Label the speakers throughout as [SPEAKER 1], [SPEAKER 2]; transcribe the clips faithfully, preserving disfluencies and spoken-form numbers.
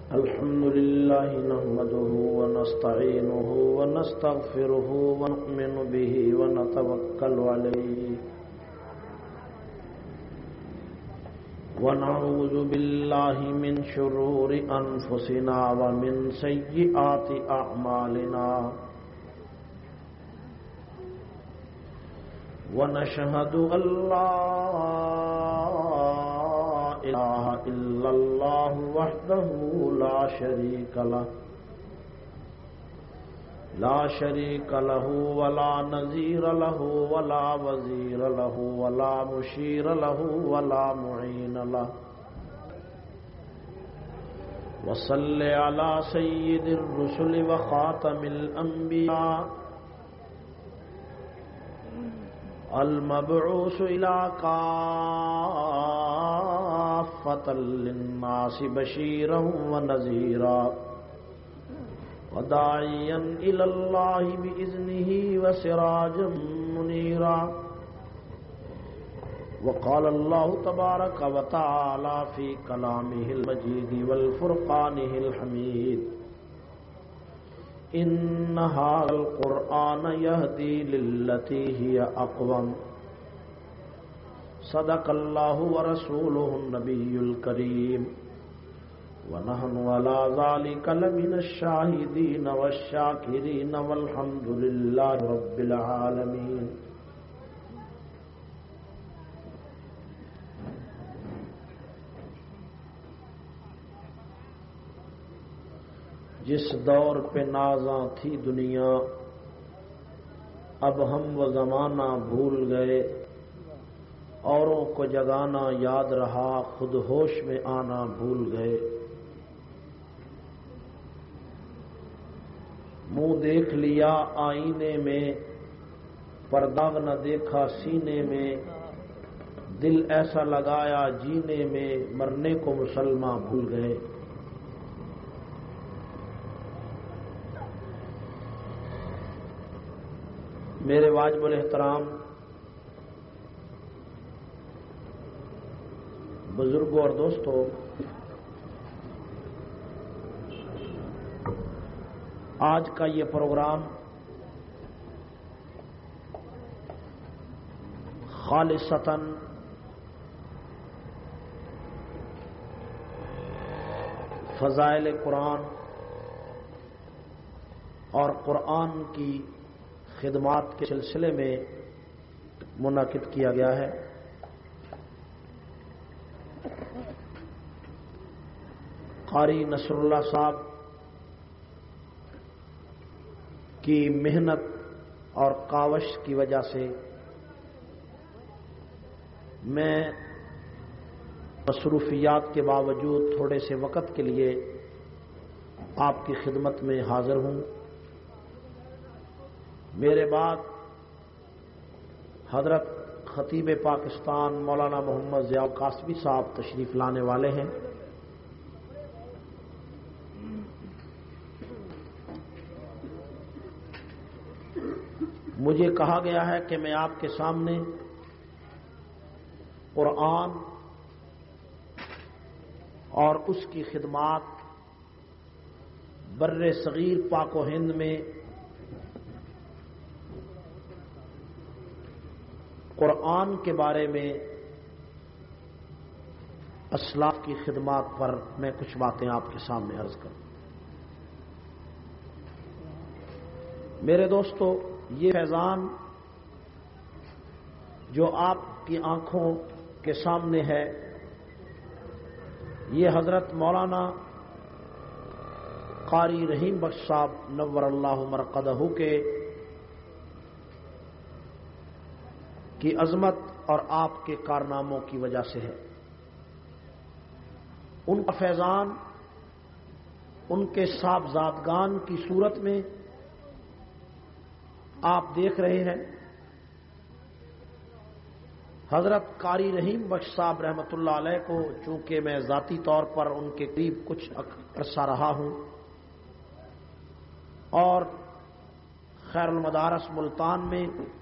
[SPEAKER 1] الحمد لله نحمده ونستعينه ونستغفره ونؤمن به ونتوكل عليه ونعوذ بالله من شرور أنفسنا ومن سيئات أعمالنا ونشهد أن لا إله إلا الله وحده لا شريك له لا شريك له ولا نظير له ولا وزير له ولا مشير له ولا معين له وصل على سيد الرسل وخاتم الأنبياء المبعوث إلى كافة للناس بشيرا ونذيرا وداعيا إلى الله بإذنه وسراجا منيرا وقال الله تبارك وتعالى في كلامه المجيد والفرقانه الحميد إن هذا القرآن يهدي للتي هي أقوم صدق الله ورسوله النبي الكريم ونحن على ذلك لمن الشاهدين والشاكرين والحمد لله رب العالمين. جس دور پہ نازاں تھی دنیا اب ہم و زمانہ بھول گئے، اوروں کو جگانا یاد رہا خود ہوش میں آنا بھول گئے. منہ دیکھ لیا آئینے میں پرداغ نہ دیکھا سینے میں، دل ایسا لگایا جینے میں مرنے کو مسلمان بھول گئے. میرے واجب الاحترام بزرگوں اور دوستوں، آج کا یہ پروگرام خالصتاً فضائل قرآن اور قرآن کی خدمات کے سلسلے میں منعقد کیا گیا ہے. قاری نصر اللہ صاحب کی محنت اور کاوش کی وجہ سے میں مصروفیات کے باوجود تھوڑے سے وقت کے لیے آپ کی خدمت میں حاضر ہوں. میرے بعد حضرت خطیب پاکستان مولانا محمد ضیاء القاسمی صاحب تشریف لانے والے ہیں. مجھے کہا گیا ہے کہ میں آپ کے سامنے قرآن اور اس کی خدمات بر صغیر پاک و ہند میں قرآن کے بارے میں اسلاف کی خدمات پر میں کچھ باتیں آپ کے سامنے عرض کروں. میرے دوستو، یہ فیضان جو آپ کی آنکھوں کے سامنے ہے، یہ حضرت مولانا قاری رحیم بخش صاحب نور اللہ مرقدہ کے کی عظمت اور آپ کے کارناموں کی وجہ سے ہے. ان کا فیضان ان کے صاحبزادگان کی صورت میں آپ دیکھ رہے ہیں. حضرت قاری رحیم بخش صاحب رحمۃ اللہ علیہ کو چونکہ میں ذاتی طور پر ان کے قریب کچھ عرصہ رہا ہوں اور خیر المدارس ملتان میں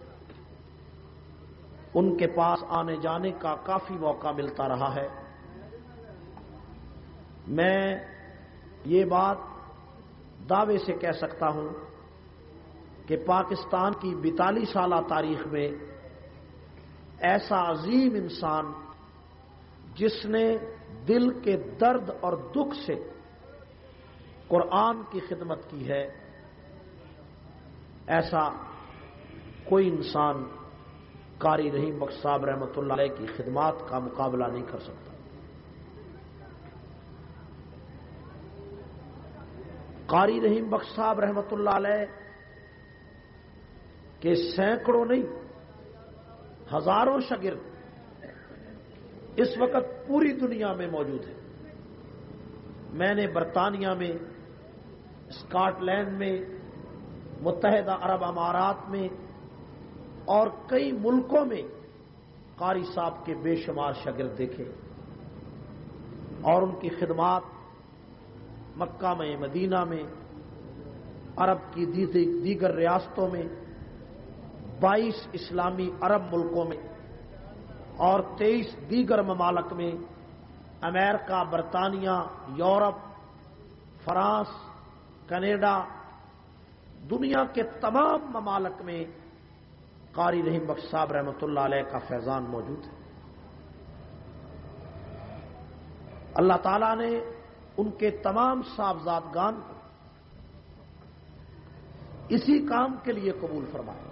[SPEAKER 1] ان کے پاس آنے جانے کا کافی موقع ملتا رہا ہے. میں یہ بات دعوے سے کہہ سکتا ہوں کہ پاکستان کی بیتالیس سالہ تاریخ میں ایسا عظیم انسان جس نے دل کے درد اور دکھ سے قرآن کی خدمت کی ہے، ایسا کوئی انسان قاری رحیم بخش صاحب رحمۃ اللہ علیہ کی خدمات کا مقابلہ نہیں کر سکتا۔ قاری رحیم بخش صاحب رحمۃ اللہ علیہ کے سینکڑوں نہیں ہزاروں شاگرد اس وقت پوری دنیا میں موجود ہیں۔ میں نے برطانیہ میں، اسکاٹ لینڈ میں، متحدہ عرب امارات میں اور کئی ملکوں میں قاری صاحب کے بے شمار شاگرد دیکھے، اور ان کی خدمات مکہ میں، مدینہ میں، عرب کی دیگر ریاستوں میں، بائیس اسلامی عرب ملکوں میں اور تیئیس دیگر ممالک میں، امریکہ، برطانیہ، یورپ، فرانس، کینیڈا، دنیا کے تمام ممالک میں قاری رحیم بخش صاحب رحمۃ اللہ علیہ کا فیضان موجود ہے۔ اللہ تعالیٰ نے ان کے تمام صاحبزادگان کو اسی کام کے لیے قبول فرمایا۔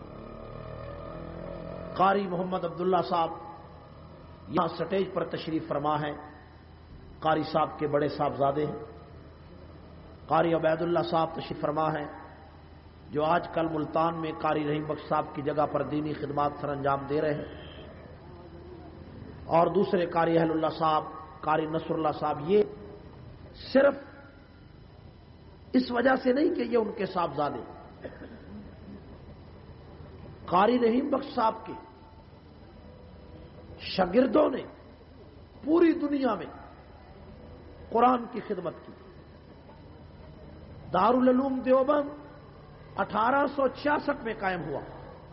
[SPEAKER 1] قاری محمد عبداللہ صاحب یہاں سٹیج پر تشریف فرما ہے، قاری صاحب کے بڑے صاحبزادے ہیں۔ قاری عبید اللہ صاحب تشریف فرما ہے، جو آج کل ملتان میں قاری رحیم بخش صاحب کی جگہ پر دینی خدمات سر انجام دے رہے ہیں، اور دوسرے قاری اہل اللہ صاحب، قاری نصر اللہ صاحب، یہ صرف اس وجہ سے نہیں کہ یہ ان کے صاحبزادے، قاری رحیم بخش صاحب کے شاگردوں نے پوری دنیا میں قرآن کی خدمت کی۔ دارالعلوم دیوبند اٹھارہ سو چھیاسٹھ میں قائم ہوا،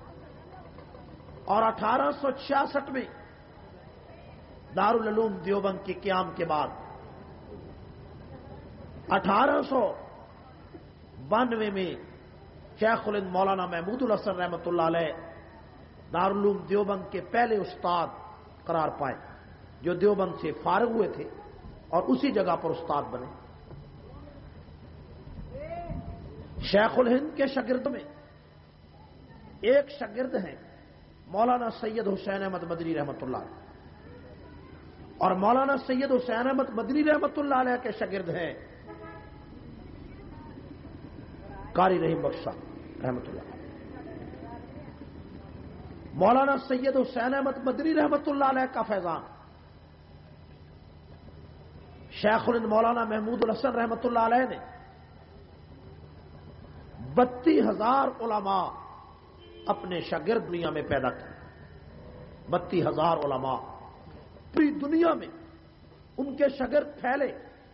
[SPEAKER 1] اور اٹھارہ سو چھیاسٹھ میں دارالعلوم دیوبند کے قیام کے بعد اٹھارہ سو بانوے میں شیخ الہند مولانا محمود الحسن رحمۃ اللہ علیہ دارالعلوم دیوبند کے پہلے استاد قرار پائے، جو دیوبند سے فارغ ہوئے تھے اور اسی جگہ پر استاد بنے۔ شیخ الہند کے شاگرد میں ایک شاگرد ہیں مولانا سید حسین احمد مدنی رحمۃ اللہ علیہ، اور مولانا سید حسین احمد مدنی رحمۃ اللہ علیہ کے شاگرد ہیں قاری رحیم بخش صاحب رحمۃ اللہ علیہ۔ مولانا سید حسین احمد مدنی رحمۃ اللہ علیہ کا فیضان شیخ الہند مولانا محمود الحسن رحمۃ اللہ علیہ نے بتی ہزار علماء اپنے شاگرد دنیا میں پیدا کیے۔ بتی ہزار علماء پوری دنیا میں ان کے شاگرد پھیلے،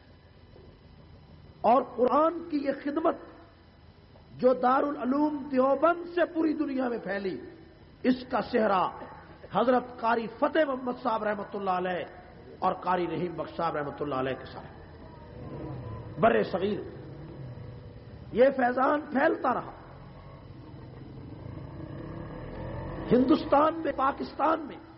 [SPEAKER 1] اور قرآن کی یہ خدمت جو دارالعلوم دیوبند سے پوری دنیا میں پھیلی، اس کا صحرا حضرت قاری فتح محمد صاحب رحمۃ اللہ علیہ اور قاری رحیم بخش صاحب رحمۃ اللہ علیہ کے ساتھ بر صغیر یہ فیضان پھیلتا رہا۔ ہندوستان میں، پاکستان میں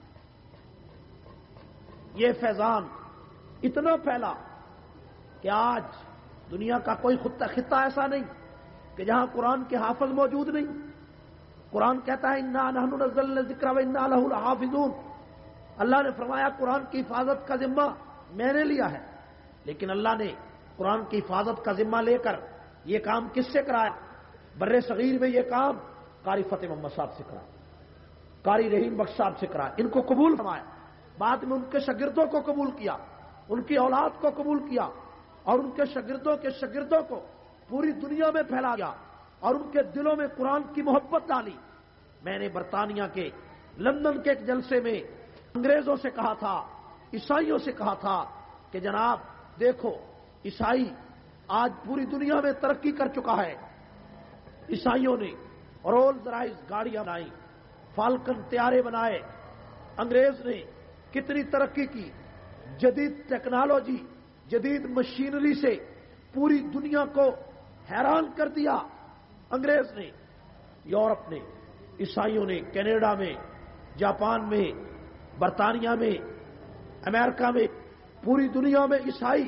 [SPEAKER 1] یہ فیضان اتنا پھیلا کہ آج دنیا کا کوئی خطہ ایسا نہیں کہ جہاں قرآن کے حافظ موجود نہیں۔ قرآن کہتا ہے انا نحن نزلنا الذکر وانا لہ لحافظون، اللہ نے فرمایا قرآن کی حفاظت کا ذمہ میں نے لیا ہے، لیکن اللہ نے قرآن کی حفاظت کا ذمہ لے کر یہ کام کس سے کرایا؟ بر صغیر میں یہ کام قاری فتح محمد صاحب سے کرایا، قاری رحیم بخش صاحب سے کرایا، ان کو قبول فرمایا، بعد میں ان کے شاگردوں کو قبول کیا، ان کی اولاد کو قبول کیا، اور ان کے شاگردوں کے شاگردوں کو پوری دنیا میں پھیلا دیا، اور ان کے دلوں میں قرآن کی محبت ڈالی۔ میں نے برطانیہ کے لندن کے ایک جلسے میں انگریزوں سے کہا تھا، عیسائیوں سے کہا تھا کہ جناب دیکھو، عیسائی آج پوری دنیا میں ترقی کر چکا ہے۔ عیسائیوں نے رولز رائس گاڑیاں بنائی، فالکن طیارے بنائے، انگریز نے کتنی ترقی کی، جدید ٹیکنالوجی، جدید مشینری سے پوری دنیا کو حیران کر دیا انگریز نے، یورپ نے، عیسائیوں نے، کینیڈا میں، جاپان میں، برطانیہ میں، امریکہ میں، پوری دنیا میں عیسائی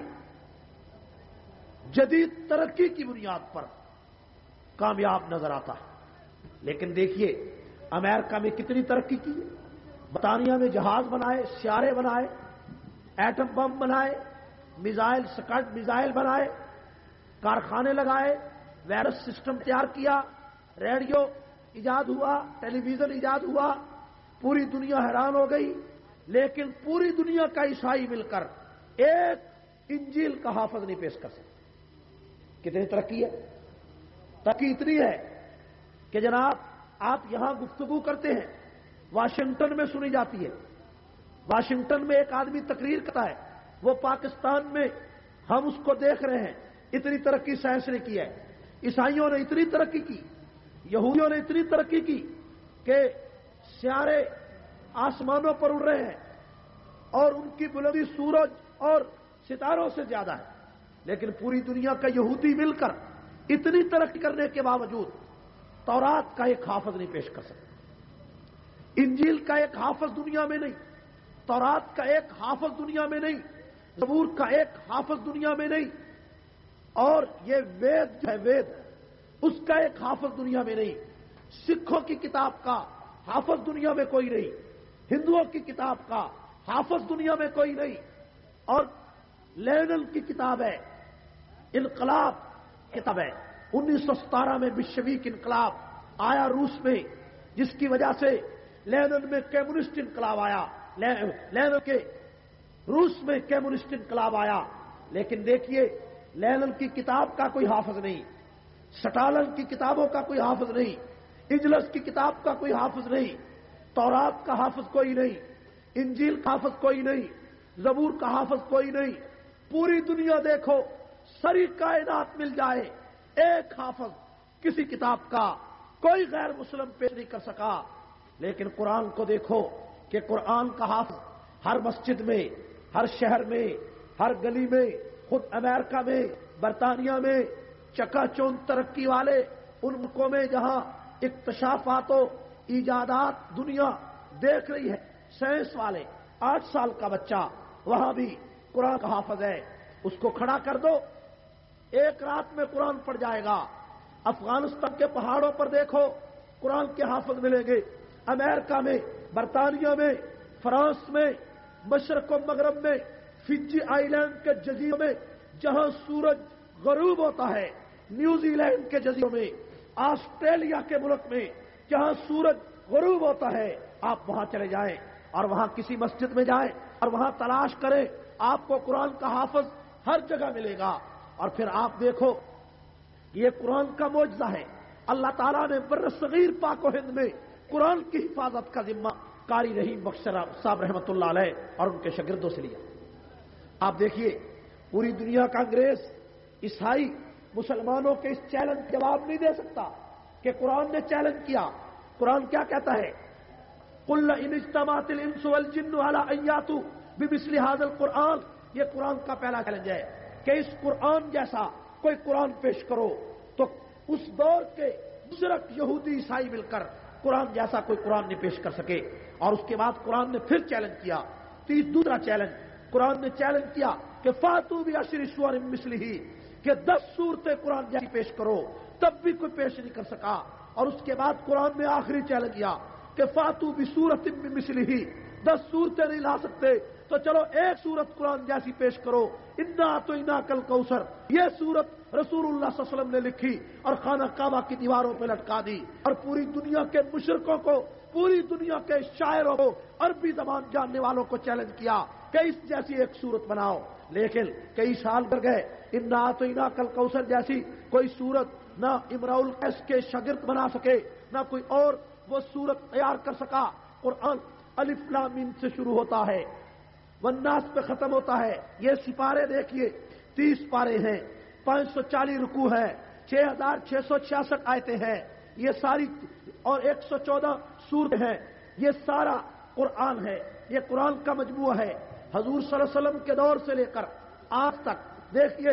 [SPEAKER 1] جدید ترقی کی بنیاد پر کامیاب نظر آتا ہے۔ لیکن دیکھیے امریکہ میں کتنی ترقی کی، برطانیہ میں جہاز بنائے، سیارے بنائے، ایٹم بم بنائے، میزائل سکٹ میزائل بنائے، کارخانے لگائے، وائرس سسٹم تیار کیا، ریڈیو ایجاد ہوا، ٹیلی ویژن ایجاد ہوا، پوری دنیا حیران ہو گئی۔ لیکن پوری دنیا کا عیسائی مل کر ایک انجیل کا حافظ نہیں پیش کر سکتے۔ کتنی ترقی ہے؟ ترقی اتنی ہے کہ جناب آپ یہاں گفتگو کرتے ہیں، واشنگٹن میں سنی جاتی ہے، واشنگٹن میں ایک آدمی تقریر کرتا ہے، وہ پاکستان میں ہم اس کو دیکھ رہے ہیں۔ اتنی ترقی سائنس نے کی ہے، عیسائیوں نے اتنی ترقی کی، یہودیوں نے اتنی ترقی کی کہ سیارے آسمانوں پر اڑ رہے ہیں اور ان کی بلندی سورج اور ستاروں سے زیادہ ہے۔ لیکن پوری دنیا کا یہودی مل کر اتنی ترقی کرنے کے باوجود تورات کا ایک حافظ نہیں پیش کر سکتا، انجیل کا ایک حافظ دنیا میں نہیں، تورات کا ایک حافظ دنیا میں نہیں، زبور کا ایک حافظ دنیا میں نہیں، اور یہ وید جو ہے وید اس کا ایک حافظ دنیا میں نہیں، سکھوں کی کتاب کا حافظ دنیا میں کوئی نہیں، ہندوؤں کی کتاب کا حافظ دنیا میں کوئی نہیں، اور لینن کی کتاب ہے، انقلاب کتاب ہے، انیس سو ستارہ میں بلشویک انقلاب آیا روس میں، جس کی وجہ سے لینن میں کمیونسٹ انقلاب آیا، لینن کے روس میں کمیونسٹ انقلاب آیا۔ لیکن دیکھیے لینن کی کتاب کا کوئی حافظ نہیں، سٹالن کی کتابوں کا کوئی حافظ نہیں، اجلس کی کتاب کا کوئی حافظ نہیں، تورات کا حافظ کوئی نہیں، انجیل کا حافظ کوئی نہیں، زبور کا حافظ کوئی نہیں۔ پوری دنیا دیکھو، ساری کائنات مل جائے، ایک حافظ کسی کتاب کا کوئی غیر مسلم پیش نہیں کر سکا۔ لیکن قرآن کو دیکھو کہ قرآن کا حافظ ہر مسجد میں، ہر شہر میں، ہر گلی میں، خود امریکہ میں، برطانیہ میں، چکا چوند ترقی والے ان ملکوں میں جہاں اکتشافات و ایجادات دنیا دیکھ رہی ہے، سائنس والے، آٹھ سال کا بچہ وہاں بھی قرآن کا حافظ ہے، اس کو کھڑا کر دو، ایک رات میں قرآن پڑھ جائے گا۔ افغانستان کے پہاڑوں پر دیکھو قرآن کے حافظ ملیں گے، امریکہ میں، برطانیہ میں، فرانس میں، مشرق و مغرب میں، فجی آئی لینڈ کے جزیروں میں جہاں سورج غروب ہوتا ہے، نیوزی لینڈ کے جزیروں میں، آسٹریلیا کے ملک میں جہاں سورج غروب ہوتا ہے، آپ وہاں چلے جائیں اور وہاں کسی مسجد میں جائیں اور وہاں تلاش کریں، آپ کو قرآن کا حافظ ہر جگہ ملے گا۔ اور پھر آپ دیکھو یہ قرآن کا معجزہ ہے، اللہ تعالیٰ نے بر صغیر پاک و ہند میں قرآن کی حفاظت کا ذمہ قاری رحیم بخش صاحب رحمۃ اللہ علیہ اور ان کے شاگردوں سے لیا۔ آپ دیکھیے پوری دنیا کا انگریز، عیسائی مسلمانوں کے اس چیلنج کا جواب نہیں دے سکتا کہ قرآن نے چیلنج کیا۔ قرآن کیا کہتا ہے؟ قل ان اجتمعت الانس والجن على ان ياتوا بمثل هذا القرآن، یہ قرآن کا پہلا چیلنج ہے کہ اس قرآن جیسا کوئی قرآن پیش کرو، تو اس دور کے مشرک یہودی عیسائی مل کر قرآن جیسا کوئی قرآن نہیں پیش کر سکے۔ اور اس کے بعد قرآن نے پھر چیلنج کیا، تیس دوسرا چیلنج قرآن نے چیلنج کیا کہ فاتوا بعشر سور مثلہ، کہ دس صورتیں قرآن جیسی پیش کرو، تب بھی کوئی پیش نہیں کر سکا۔ اور اس کے بعد قرآن نے آخری چیلنج کیا کہ فاتوا بسورۃ من مثلہ، دس صورتیں نہیں لا سکتے تو چلو ایک صورت قرآن جیسی پیش کرو، انا اعطیناک الکوثر، یہ صورت رسول اللہ صلی اللہ علیہ وسلم نے لکھی اور خانہ کعبہ کی دیواروں پہ لٹکا دی، اور پوری دنیا کے مشرکوں کو، پوری دنیا کے شاعروں کو، عربی زبان جاننے والوں کو چیلنج کیا کہ اس جیسی ایک صورت بناؤ۔ لیکن کئی سال کر گئے، انا اعطیناک الکوثر جیسی کوئی صورت نہ امراء القیس کے شاگرد بنا سکے، نہ کوئی اور وہ صورت تیار کر سکا۔ قرآن الف لام میم سے شروع ہوتا ہے، والناس پہ ختم ہوتا ہے۔ یہ سپارے دیکھیے، تیس پارے ہیں، پانچ سو چالیس رکوع ہے، چھ ہزار چھ سو چھیاسٹھ آیتیں ہیں، یہ ساری، اور ایک سو چودہ سورت ہیں، یہ سارا قرآن ہے، یہ قرآن کا مجموعہ ہے۔ حضور صلی اللہ علیہ وسلم کے دور سے لے کر آج تک دیکھیے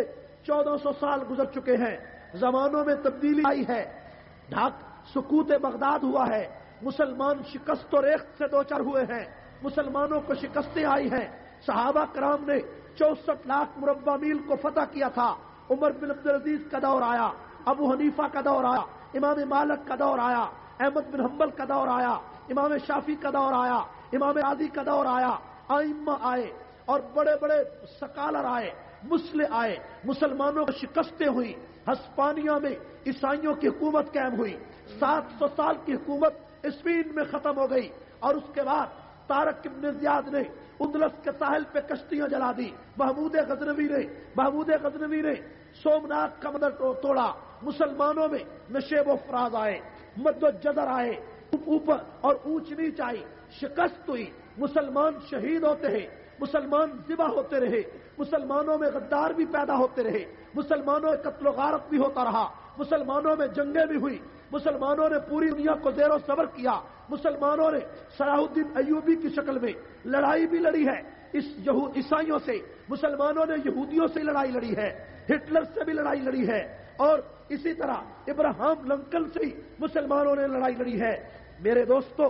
[SPEAKER 2] چودہ سو سال گزر چکے ہیں، زمانوں میں تبدیلی آئی ہے، ڈھاک سکوت بغداد ہوا ہے، مسلمان شکست و ریخت سے دوچار ہوئے ہیں، مسلمانوں کو شکستیں آئی ہیں۔ صحابہ کرام نے چونسٹھ لاکھ مربع میل کو فتح کیا تھا۔ عمر بن عبدالعزیز کا دور آیا، ابو حنیفہ کا دور آیا، امام مالک کا دور آیا، احمد بن حنبل کا دور آیا، امام شافعی کا دور آیا، امام راضی کا دور آیا، ائمہ آئے اور بڑے بڑے سکالر آئے، مسلح آئے، مسلمانوں کو شکستیں ہوئی۔ ہسپانیہ میں عیسائیوں کی حکومت قائم ہوئی، سات سو سال کی حکومت اسپین میں ختم ہو گئی، اور اس کے بعد طارق ابن زیاد نے اندلس کے ساحل پہ کشتیاں جلا دی، محمود غزنوی نے محمود غزنوی نے سومناتھ کا مندر توڑا، مسلمانوں میں نشیب و فراز آئے، مد و جزر آئے، اوپر اور اونچ نیچ آئی، شکست ہوئی، مسلمان شہید ہوتے ہیں، مسلمان ذبح ہوتے رہے، مسلمانوں میں غدار بھی پیدا ہوتے رہے، مسلمانوں میں قتل و غارت بھی ہوتا رہا، مسلمانوں میں جنگیں بھی ہوئی، مسلمانوں نے پوری دنیا کو زیر و زبر کیا، مسلمانوں نے صلاح الدین ایوبی کی شکل میں لڑائی بھی لڑی ہے اس عیسائیوں سے، مسلمانوں نے یہودیوں سے لڑائی لڑی ہے، ہٹلر سے بھی لڑائی لڑی ہے، اور اسی طرح ابراہم لنکن سے بھی مسلمانوں نے لڑائی لڑی ہے۔ میرے دوستو،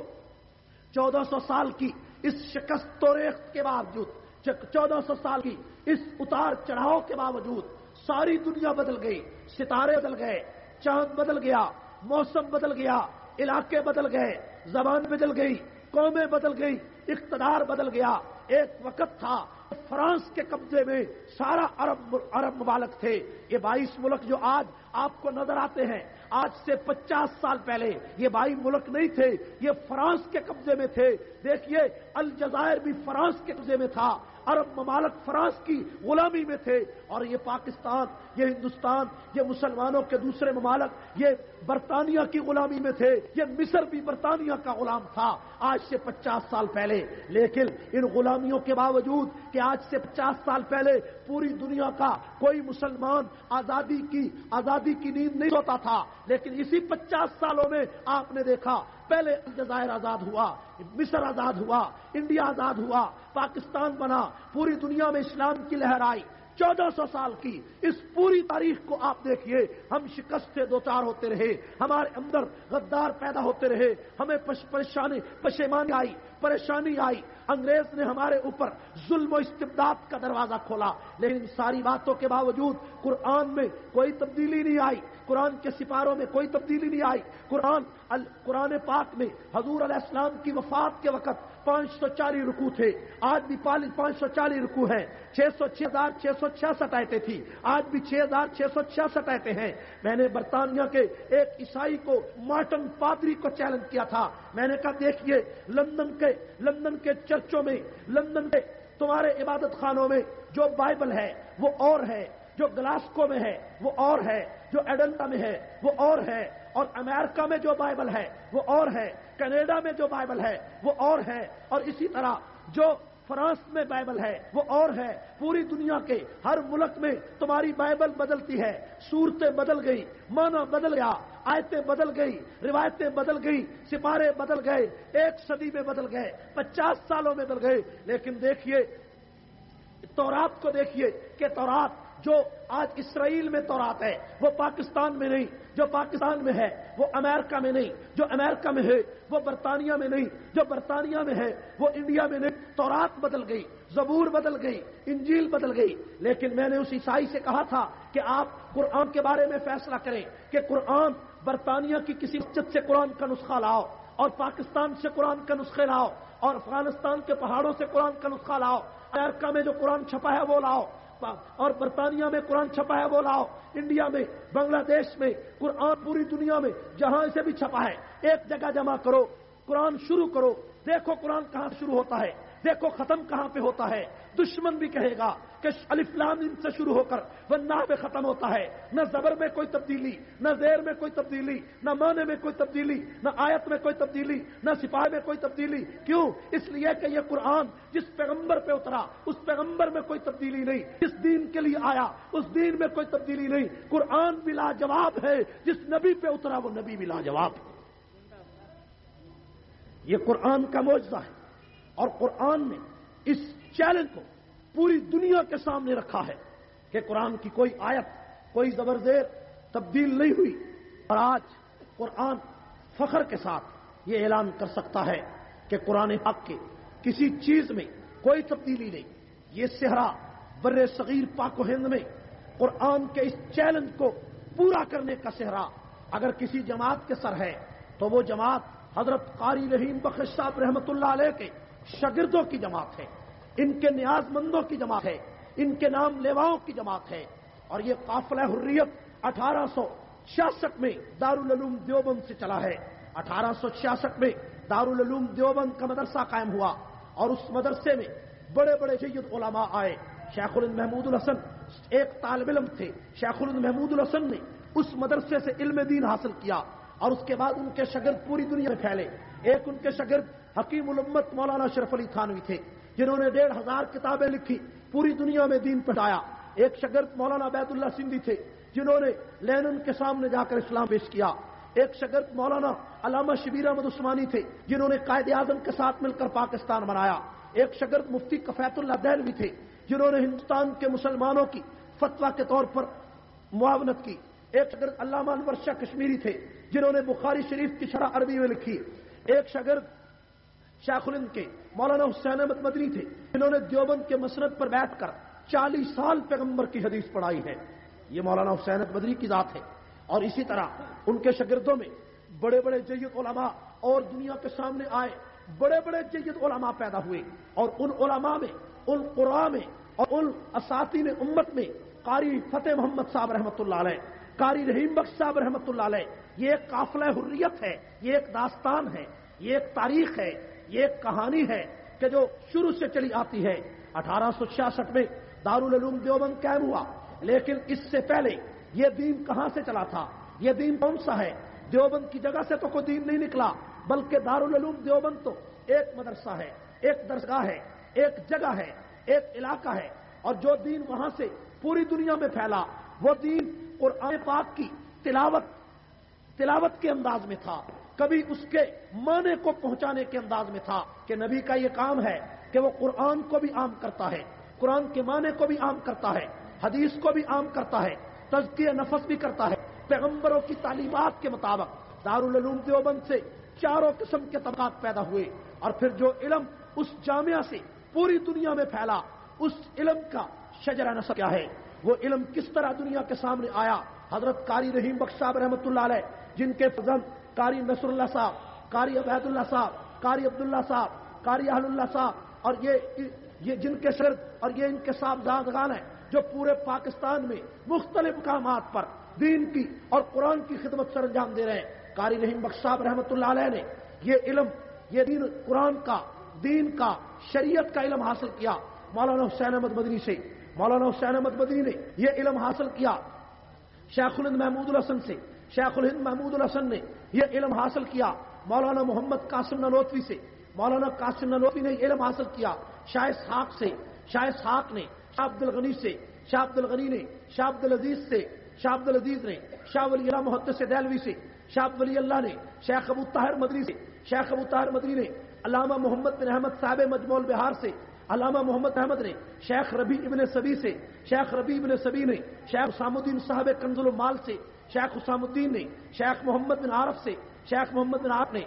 [SPEAKER 2] چودہ سو سال کی اس شکست و ریخت کے باوجود، چودہ سو سال کی اس اتار چڑھاؤ کے باوجود ساری دنیا بدل گئی، ستارے بدل گئے، چاند بدل گیا، موسم بدل گیا، علاقے بدل گئے، زبان بدل گئی، قومیں بدل گئی، اقتدار بدل گیا۔ ایک وقت تھا فرانس کے قبضے میں سارا عرب عرب ممالک تھے۔ یہ بائیس ملک جو آج آپ کو نظر آتے ہیں، آج سے پچاس سال پہلے یہ بائیس ملک نہیں تھے، یہ فرانس کے قبضے میں تھے۔ دیکھیے، الجزائر بھی فرانس کے قبضے میں تھا، عرب ممالک فرانس کی غلامی میں تھے، اور یہ پاکستان، یہ ہندوستان، یہ مسلمانوں کے دوسرے ممالک یہ برطانیہ کی غلامی میں تھے، یہ مصر بھی برطانیہ کا غلام تھا آج سے پچاس سال پہلے۔ لیکن ان غلامیوں کے باوجود کہ آج سے پچاس سال پہلے پوری دنیا کا کوئی مسلمان آزادی کی آزادی کی نیند نہیں سوتا تھا، لیکن اسی پچاس سالوں میں آپ نے دیکھا، پہلے الجزائر آزاد ہوا، مصر آزاد ہوا، انڈیا آزاد ہوا، پاکستان بنا، پوری دنیا میں اسلام کی لہر آئی۔ چودہ سو سال کی اس پوری تاریخ کو آپ دیکھیے، ہم شکست سے دوچار ہوتے رہے، ہمارے اندر غدار پیدا ہوتے رہے، ہمیں پریشانی پشیمانی آئی، پریشانی آئی، انگریز نے ہمارے اوپر ظلم و استبداد کا دروازہ کھولا، لیکن ان ساری باتوں کے باوجود قرآن میں کوئی تبدیلی نہیں آئی، قرآن کے سپاروں میں کوئی تبدیلی نہیں آئی۔ قرآن قرآن پاک میں حضور علیہ السلام کی وفات کے وقت پانچ سو چالیس رکوع تھے، آج بھی پانچ سو چالیس رکوع ہیں، چھ سو چھ ہزار چھ سو چھیاسٹھ آیتیں تھی، آج بھی چھ ہزار چھ سو چھیاسٹھ آیتیں ہیں۔ میں نے برطانیہ کے ایک عیسائی کو، مارٹن پادری کو چیلنج کیا تھا، میں نے کہا دیکھیے، لندن کے لندن کے چرچوں میں، لندن کے تمہارے عبادت خانوں میں جو بائبل ہے وہ اور ہے، جو گلاسکو میں ہے وہ اور ہے، جو ایڈلٹا میں ہے وہ اور ہے، اور امریکہ میں جو بائبل ہے وہ اور ہے، کینیڈا میں جو بائبل ہے وہ اور ہے، اور اسی طرح جو فرانس میں بائبل ہے وہ اور ہے۔ پوری دنیا کے ہر ملک میں تمہاری بائبل بدلتی ہے، صورتیں بدل گئی، معنی بدل گیا، آیتیں بدل گئی، روایتیں بدل گئی، سپارے بدل گئے، ایک صدی میں بدل گئے، پچاس سالوں میں بدل گئے، لیکن دیکھیے تورات کو، دیکھیے کہ تورات جو آج اسرائیل میں تورات ہے وہ پاکستان میں نہیں، جو پاکستان میں ہے وہ امریکہ میں نہیں، جو امریکہ میں ہے وہ برطانیہ میں نہیں، جو برطانیہ میں ہے وہ انڈیا میں نہیں۔ تورات بدل گئی، زبور بدل گئی، انجیل بدل گئی، لیکن میں نے اس عیسائی سے کہا تھا کہ آپ قرآن کے بارے میں فیصلہ کریں کہ قرآن برطانیہ کی کسی مسجد سے قرآن کا نسخہ لاؤ، اور پاکستان سے قرآن کا نسخے لاؤ، اور افغانستان کے پہاڑوں سے قرآن کا نسخہ لاؤ، امریکہ میں جو قرآن چھپا ہے وہ لاؤ، اور برطانیہ میں قرآن چھپا ہے وہ لاؤ، انڈیا میں، بنگلہ دیش میں، قرآن پوری دنیا میں جہاں سے بھی چھپا ہے ایک جگہ جمع کرو، قرآن شروع کرو، دیکھو قرآن کہاں شروع ہوتا ہے، دیکھو ختم کہاں پہ ہوتا ہے۔ دشمن بھی کہے گا کہ الف لام میم سے شروع ہو کر والنہ پہ ختم ہوتا ہے، نہ زبر میں کوئی تبدیلی، نہ زیر میں کوئی تبدیلی، نہ معنی میں کوئی تبدیلی، نہ آیت میں کوئی تبدیلی، نہ صفات میں کوئی تبدیلی۔ کیوں؟ اس لیے کہ یہ قرآن جس پیغمبر پہ اترا اس پیغمبر میں کوئی تبدیلی نہیں، جس دین کے لیے آیا اس دین میں کوئی تبدیلی نہیں۔ قرآن بھی لاجواب ہے، جس نبی پہ اترا وہ نبی بھی لاجواب ہے۔ یہ قرآن کا معجزہ ہے، اور قرآن نے اس چیلنج کو پوری دنیا کے سامنے رکھا ہے کہ قرآن کی کوئی آیت، کوئی زبر زیر تبدیل نہیں ہوئی، اور آج قرآن فخر کے ساتھ یہ اعلان کر سکتا ہے کہ قرآن پاک کے کسی چیز میں کوئی تبدیلی نہیں۔ یہ صحرا بر صغیر پاک و ہند میں قرآن کے اس چیلنج کو پورا کرنے کا صحرا اگر کسی جماعت کے سر ہے تو وہ جماعت حضرت قاری رحیم بخش صاحب رحمۃ اللہ علیہ کے شاگردوں کی جماعت ہے، ان کے نیاز مندوں کی جماعت ہے، ان کے نام لیواؤں کی جماعت ہے۔ اور یہ قافلہ حریت اٹھارہ سو چھیاسٹھ میں دارالعلوم دیوبند سے چلا ہے۔ اٹھارہ سو چھیاسٹھ میں دارالعلوم دیوبند کا مدرسہ قائم ہوا اور اس مدرسے میں بڑے بڑے جید علماء آئے۔ شیخ الہند محمود الحسن ایک طالب علم تھے۔ شیخ الہند محمود الحسن نے اس مدرسے سے علم دین حاصل کیا اور اس کے بعد ان کے شاگرد پوری دنیا میں پھیلے۔ ایک ان کے شاگرد حکیم الامت مولانا شرف علی تھانوی تھے جنہوں نے ڈیڑھ ہزار کتابیں لکھی، پوری دنیا میں دین پھیلایا۔ ایک شاگرد مولانا عبید اللہ سندھی تھے جنہوں نے لینن کے سامنے جا کر اسلام پیش کیا۔ ایک شاگرد مولانا علامہ شبیر احمد عثمانی تھے جنہوں نے قائد اعظم کے ساتھ مل کر پاکستان بنایا۔ ایک شاگرد مفتی کفایت اللہ دہلوی تھے جنہوں نے ہندوستان کے مسلمانوں کی فتویٰ کے طور پر معاونت کی۔ ایک شاگرد علامہ انور شاہ کشمیری تھے جنہوں نے بخاری شریف کی شرح عربی میں لکھی۔ ایک شاگرد شیخ الہند کے مولانا حسین احمد مدنی تھے جنہوں نے دیوبند کے مسند پر بیٹھ کر چالیس سال پیغمبر کی حدیث پڑھائی ہے۔ یہ مولانا حسین احمد مدنی کی ذات ہے۔ اور اسی طرح ان کے شاگردوں میں بڑے بڑے جید علماء اور دنیا کے سامنے آئے، بڑے بڑے جید علماء پیدا ہوئے، اور ان علماء میں، ان قراء میں اور ان اساتین امت میں قاری فتح محمد صاحب رحمۃ اللہ علیہ، قاری رحیم بخش صاحب رحمۃ اللہ علیہ، یہ ایک قافلہ حریت ہے، یہ ایک داستان ہے، یہ ایک تاریخ ہے، یہ ایک کہانی ہے کہ جو شروع سے چلی آتی ہے۔ اٹھارہ سو چھیاسٹھ میں دارالعلوم دیوبند قائم ہوا، لیکن اس سے پہلے یہ دین کہاں سے چلا تھا؟ یہ دین کون سا ہے؟ دیوبند کی جگہ سے تو کوئی دین نہیں نکلا، بلکہ دارالعلوم دیوبند تو ایک مدرسہ ہے، ایک درسگاہ ہے، ایک جگہ ہے، ایک علاقہ ہے، اور جو دین وہاں سے پوری دنیا میں پھیلا وہ دین قرآن پاک کی تلاوت تلاوت کے انداز میں تھا، کبھی اس کے معنی کو پہنچانے کے انداز میں تھا کہ نبی کا یہ کام ہے کہ وہ قرآن کو بھی عام کرتا ہے، قرآن کے معنی کو بھی عام کرتا ہے، حدیث کو بھی عام کرتا ہے، تزکیہ نفس بھی کرتا ہے پیغمبروں کی تعلیمات کے مطابق۔ دارالعلوم دیوبند سے چاروں قسم کے طبقات پیدا ہوئے، اور پھر جو علم اس جامعہ سے پوری دنیا میں پھیلا، اس علم کا شجرہ نسب کیا ہے، وہ علم کس طرح دنیا کے سامنے آیا۔ حضرت قاری رحیم بخش صاحب رحمۃ اللہ علیہ، جن کے فضل قاری نصر اللہ صاحب، قاری عبید اللہ صاحب، قاری عبداللہ صاحب، قاری اہل اللہ صاحب، اور یہ یہ جن کے شرد اور یہ ان کے صاحبزادگان ہیں جو پورے پاکستان میں مختلف مقامات پر دین کی اور قرآن کی خدمت سر انجام دے رہے ہیں۔ قاری رحیم بخش صاحب رحمۃ اللہ علیہ نے یہ علم، یہ دین قرآن کا، دین کا، شریعت کا علم حاصل کیا مولانا حسین احمد مدنی سے۔ مولانا حسین احمد مدنی نے یہ علم حاصل کیا شیخ الہند محمود الحسن سے۔ شیخ الہند محمود الحسن نے یہ علم حاصل کیا مولانا محمد قاسم نانوتوی سے۔ مولانا قاسم نانوتوی نے علم حاصل کیا شاہ اسحاق سے۔ شاہ اسحاق نے شاہ عبد الغنی سے، شاہ عبد الغنی نے شاہ عبد العزیز سے، شاہ عبد العزیز نے شاہ ولی اللہ محدث دہلوی سے، شاہ عبد ولی اللہ نے شیخ ابو طاہر مدنی سے، شیخ ابو طاہر مدنی نے علامہ محمد بن احمد صاحب مجموع البحار سے، علامہ محمد احمد نے شیخ ربیع ابن سبی سے، شیخ ربیع ابن سبی نے شیخ حسام الدین صاحب کنز المال سے، شیخ حسام الدین نے شیخ محمد بن عارف سے، شیخ محمد بن عارف نے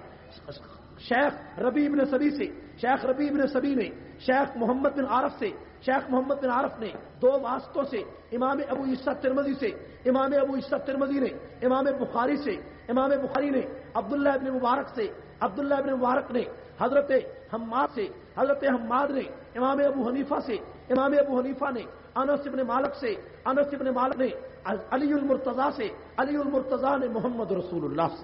[SPEAKER 2] شیخ ربیع ابن سبی سے، شیخ ربیع ابن سبی نے شیخ محمد بن عارف سے، شیخ محمد بن عارف نے دو واسطوں سے امام ابو عیسیٰ ترمذی سے، امام ابو عیسیٰ ترمذی نے امام بخاری سے، امام بخاری نے عبداللہ ابن مبارک سے، عبداللہ ابن مبارک نے حضرت حماد سے، حضرت حماد نے امام ابو حنیفہ سے، امام ابو حنیفہ نے انس ابن مالک سے، انس ابن مالک نے علی المرتضیٰ سے، علی المرتضیٰ نے محمد رسول اللہ سے۔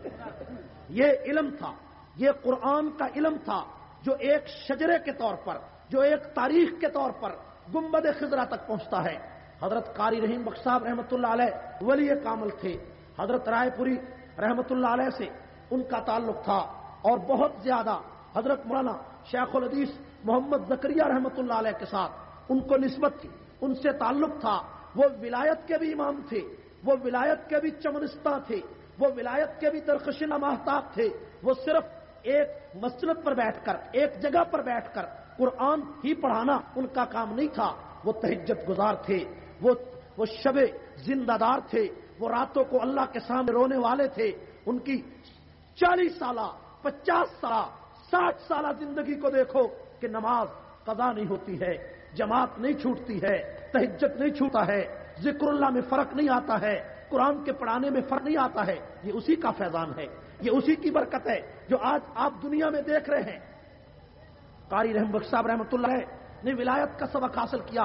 [SPEAKER 2] یہ علم تھا، یہ قرآن کا علم تھا جو ایک شجرے کے طور پر، جو ایک تاریخ کے طور پر گنبد خضرا تک پہنچتا ہے۔ حضرت قاری رحیم بخش صاحب رحمۃ اللہ علیہ ولی کامل تھے۔ حضرت رائے پوری رحمۃ اللہ علیہ سے ان کا تعلق تھا، اور بہت زیادہ حضرت مولانا شیخ الحدیث محمد زکریا رحمۃ اللہ علیہ کے ساتھ ان کو نسبت تھی، ان سے تعلق تھا۔ وہ ولایت کے بھی امام تھے، وہ ولایت کے بھی چمنستہ تھے، وہ ولایت کے بھی درخشنہ ماہتاب تھے۔ وہ صرف ایک مسجد پر بیٹھ کر، ایک جگہ پر بیٹھ کر قرآن ہی پڑھانا ان کا کام نہیں تھا، وہ تہجد گزار تھے، وہ وہ شب زندہ دار تھے، وہ راتوں کو اللہ کے سامنے رونے والے تھے. ان کی چالیس سالہ، پچاس سالہ، ساٹھ سالہ زندگی کو دیکھو کہ نماز قضا نہیں ہوتی ہے، جماعت نہیں چھوٹتی ہے، تہجد نہیں چھوٹا ہے، ذکر اللہ میں فرق نہیں آتا ہے، قرآن کے پڑھانے میں فرق نہیں آتا ہے. یہ اسی کا فیضان ہے، یہ اسی کی برکت ہے جو آج آپ دنیا میں دیکھ رہے ہیں. قاری رحم بخش صاحب رحمۃ اللہ نے ولایت کا سبق حاصل کیا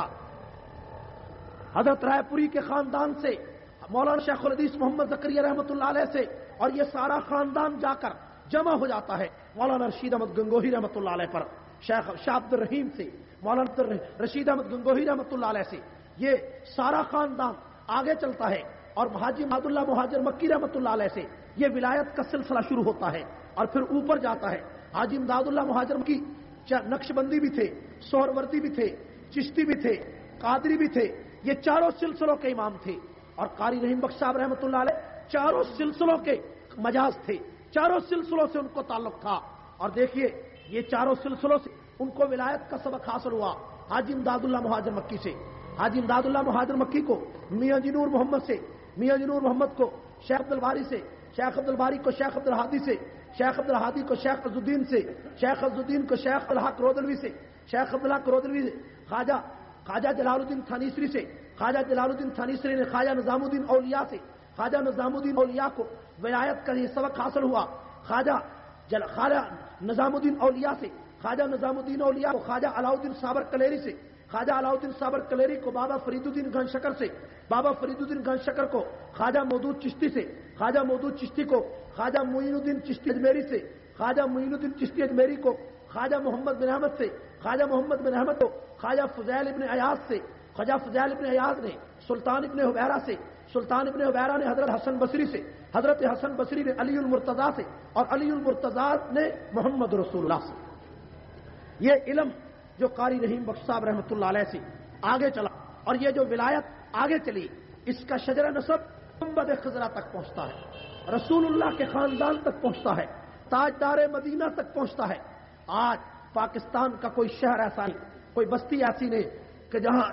[SPEAKER 2] حضرت رائے پوری کے خاندان سے، مولانا شیخ الحدیث محمد زکریا رحمۃ اللہ علیہ سے، اور یہ سارا خاندان جا کر جمع ہو جاتا ہے مولانا رشید احمد گنگوہی رحمۃ اللہ علیہ پر، شیخ شاہ عبد الرحیم سے، مولانا رشید احمد گنگوہی رحمۃ اللہ علیہ سے. یہ سارا خاندان آگے چلتا ہے اور حاجی امداد اللہ مہاجر مکی رحمۃ اللہ علیہ سے یہ ولایت کا سلسلہ شروع ہوتا ہے اور پھر اوپر جاتا ہے. حاجی امداد اللہ مہاجر مکی نقش بندی بھی تھے، سہروردی بھی تھے، چشتی بھی تھے، قادری بھی تھے. یہ چاروں سلسلوں کے امام تھے. اور قاری رحیم بخش صاحب رحمۃ اللہ علیہ چاروں سلسلوں کے مجاز تھے، چاروں سلسلوں سے ان کو تعلق تھا. اور دیکھیے یہ چاروں سلسلوں سے ان کو ولایت کا سبق حاصل ہوا حاجی امداد اللہ مہاجر مکی سے. حاجی امداد اللہ مہاجر مکی کو میاں جی نور محمد سے، میاں جی نور محمد کو شیخ عبد الباری سے، شیخ عبد الباری کو شیخ عبد الہادی سے، شیخ عبد الہادی کو شیخ عز الدین سے، شیخ عز الدین کو شیخ الحق رودلوی سے، شیخ عبد الحق رودلوی سے خواجہ خواجہ جلال الدین تھانیسری سے، خواجہ جلال الدین تھانیسری نے خواجہ نظام الدین اولیاء سے، خواجہ نظام الدین اولیاء کو ولایت کا یہ سبق حاصل ہوا. خواجہ جل خواجہ نظام الدین اولیاء سے، خواجہ نظام الدین اولیاء کو خواجہ علاؤدین صابر کلیری سے، خواجہ علاؤدین صابر کلیری کو بابا فرید الدین گن شکر سے، بابا فرید الدین گن شکر کو خواجہ مودود چشتی سے، خواجہ مودود چشتی کو خواجہ معین الدین چشتی اجمیری سے، خواجہ معین الدین چشتی اجمیری کو خواجہ محمد بن احمد سے، خواجہ محمد بن احمد کو خواجہ فضیل ابن ایاز سے، خواجہ فضیل ابن ایاز نے سلطان ابن حبیرہ سے، سلطان ابن حبیرہ نے حضرت حسن بصری سے، حضرت حسن بصری نے علی المرتضیٰ سے، اور علی المرتضیٰ نے محمد رسول اللہ سے. یہ علم جو قاری رحیم بخش صاحب رحمۃ اللہ علیہ سے آگے چلا اور یہ جو ولایت آگے چلی، اس کا شجرہ نسب گنبد خضرا تک پہنچتا ہے، رسول اللہ کے خاندان تک پہنچتا ہے، تاجدار مدینہ تک پہنچتا ہے. آج پاکستان کا کوئی شہر ایسا نہیں، کوئی بستی ایسی نہیں کہ جہاں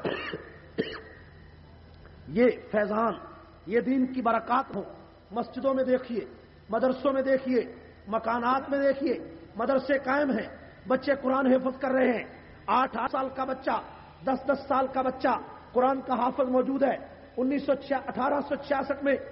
[SPEAKER 2] یہ فیضان، یہ دین کی برکات ہو. مسجدوں میں دیکھیے، مدرسوں میں دیکھیے، مکانات میں دیکھیے، مدرسے قائم ہیں، بچے قرآن حفظ کر رہے ہیں. آٹھ آٹھ سال کا بچہ، دس دس سال کا بچہ قرآن کا حافظ موجود ہے. انیس سو اٹھارہ سو چھیاسٹھ میں